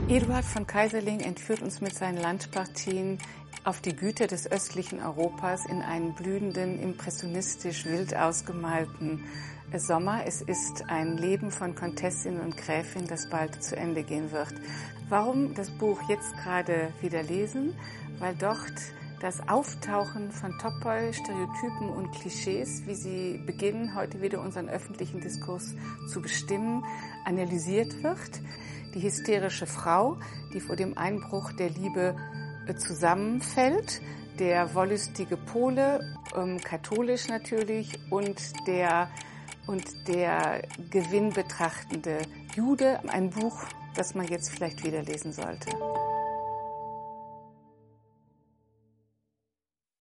Eduard von Keyserlingk entführt uns mit seinen Landpartien auf die Güter des östlichen Europas in einen blühenden, impressionistisch wild ausgemalten Sommer. Es ist ein Leben von Komtessin und Gräfin, das bald zu Ende gehen wird. Warum das Buch jetzt gerade wieder lesen? Weil dort das Auftauchen von Topoi, Stereotypen und Klischees, wie sie beginnen, heute wieder unseren öffentlichen Diskurs zu bestimmen, analysiert wird. Die hysterische Frau, die vor dem Einbruch der Liebe zusammenfällt, der wollüstige Pole, katholisch natürlich, und der gewinnbetrachtende Jude. Ein Buch, das man jetzt vielleicht wieder lesen sollte.